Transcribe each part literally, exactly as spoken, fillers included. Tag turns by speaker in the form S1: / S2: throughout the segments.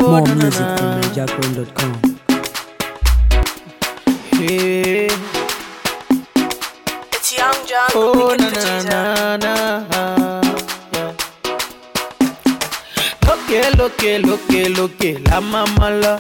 S1: More music from niger crone dot com.
S2: Hey.
S3: It's Young John,
S2: Oh,
S3: the
S2: na
S3: wicked
S2: na
S3: producer.
S2: na na. Loke, loke, loke, loke, la mama la.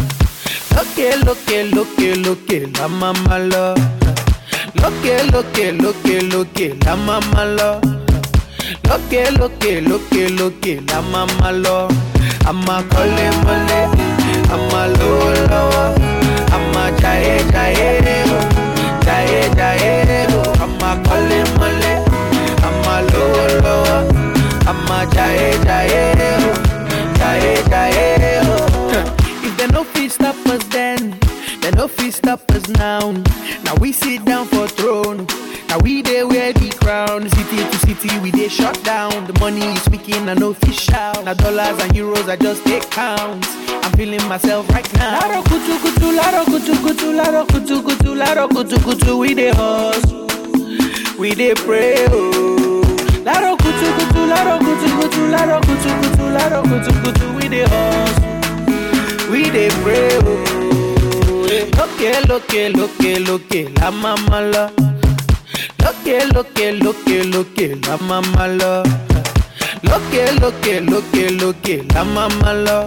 S2: Loke, loke, loke, loke, la mama la. Loke, loke, loke, loke, la mama la. Loke, loke, loke, loke, la mama la. I'ma call it mole, I'ma low low, I'ma jaye jaye, jaye jaye, I'ma call it mole, I'ma low low, I'ma jaye jaye, jaye jaye. If they no fit stop us then, they no fit stop us now. Now we sit down for throne. Now we dey wear the crown. City to city we dey shut down. The money is speaking and no fish out. Now dollars and euros I just take counts. I'm feeling myself right now. Laro kutu kutu, laro kutu kutu, laro kutu kutu, laro kutu kutu. We dey hustle, we dey pray. Oh, laro kutu kutu, laro kutu kutu, laro kutu kutu, laro kutu kutu. We dey hustle, we dey pray. Oh, loke loke loke loke, la mama la. Loke, loke, loke, loke, la mama la. Loke, loke, loke, loke, la mama la.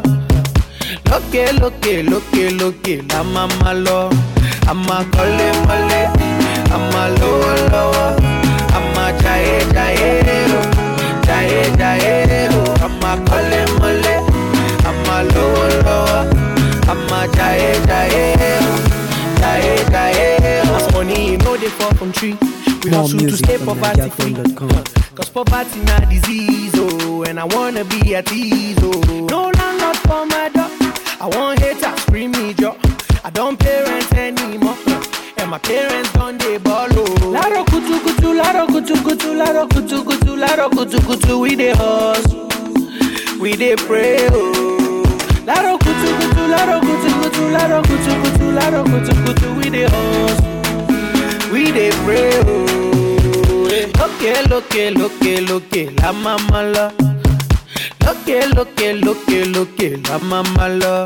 S2: Loke, loke, loke, loke, la mama la. I'ma call it mole, I'ma low low, I'ma jaye jaye, jaye jaye, I'ma call it mole, I'ma low low, I'ma jaye jaye, jaye jaye. Money you know they fall from tree. We
S1: More
S2: hustle to
S1: music
S2: stay
S1: from
S2: poverty
S1: niger
S2: free.
S1: crone dot com.
S2: Cause poverty not disease, oh. And I wanna be at ease, oh. No landlord for my door. I want haters scream me job. I don't pay rent anymore. And my parents don't they ball, oh. Laro kutu kutu, laro kutu kutu, laro kutu kutu, laro kutu kutu. We dey hustle, we dey pray, oh. Laro kutu kutu, laro kutu kutu, laro kutu kutu, laro kutu kutu. We dey hustle, we dey pray, oh. Loke, loke, loke, loke, la mama la. Loke, loke, loke, loke, la mama la.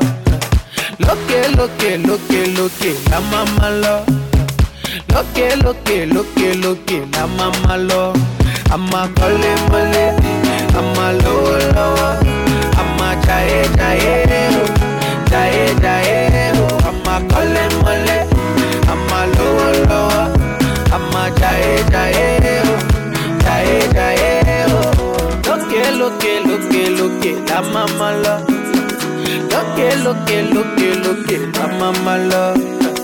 S2: Loke, loke, loke, loke, la mama la. Loke, loke, loke, loke, la mama la. I'ma call it mole, I'ma low low, I'ma jaye jaye, jaye jaye, I'ma call it mole, I'ma low low, I'ma jaye jaye, jaye jaye. Loke, loke, loke, loke, la mama la. Loke, loke, loke, loke, la mama la.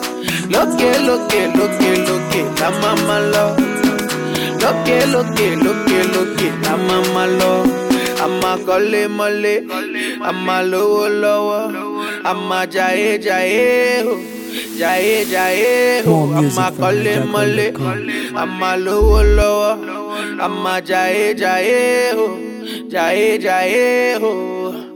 S2: Loke, loke, loke, loke, la mama la. Loke, loke, loke, loke, la mama la. I'ma call it mole, I'ma low low, I'ma jaye jaye, jaye jaye.
S1: More music
S2: I'ma
S1: from
S2: call it
S1: niger crone
S2: mole,
S1: dot com.
S2: I'ma low low, I'ma jaye jaye, jaye jaye.